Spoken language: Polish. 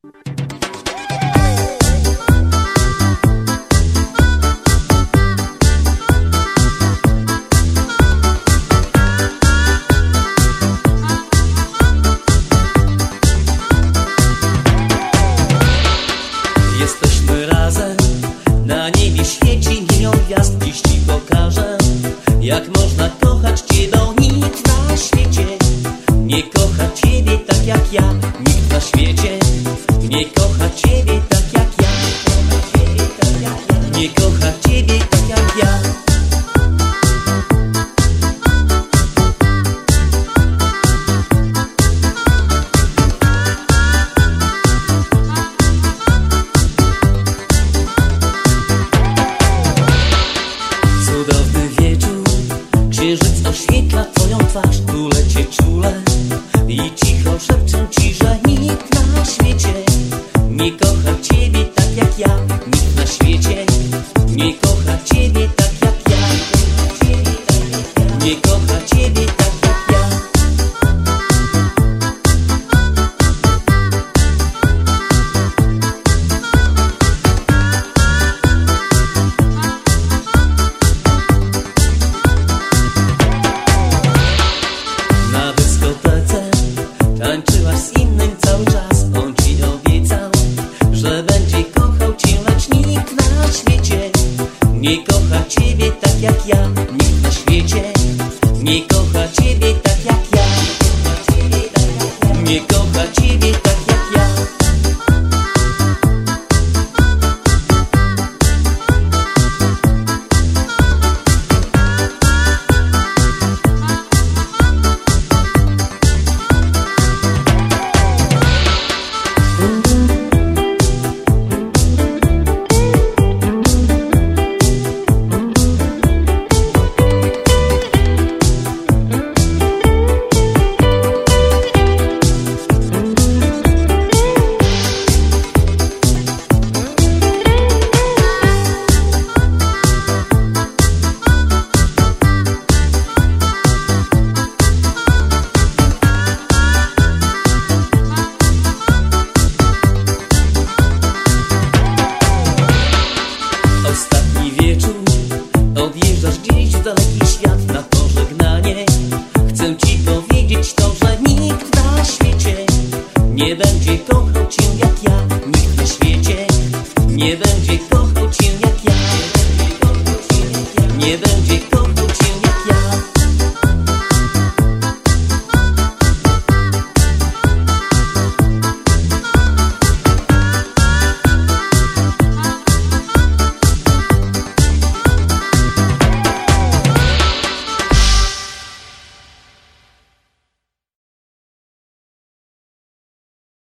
Jesteśmy razem, na niebie świeci milion gwiazd. Dziś ci pokażę, jak można kochać cię, bo nikt na świecie nie kocha ciebie tak jak ja. Nikt na świecie nie kocha ciebie tak jak ja. Nie kocha ciebie tak jak ja. Cudowny wieczór, księżyc oświetla twoją twarz. Tulę cię czule i cicho szepczę ci, że nikt na świecie nie kocha ciebie tak jak ja. Nikt na świecie nie kocha ciebie tak jak ja. Nie kocha ciebie tak jak ja. Na dyskotece tańczyłaś z innym cały czas. On ci obiecał, że będzie kochał cię, lecz nikt na świecie nie kocha ciebie tak jak ja. Nikt na świecie nie kocha ciebie tak jak ja. Nie kocha ciebie tak jak ja. Ostatni wieczór, odjeżdżasz gdzieś w daleki świat na pożegnanie. Chcę ci powiedzieć to, że nikt na świecie nie będzie kochał cię jak ja. Nikt na świecie nie będzie kochał cię jak ja. Nie będzie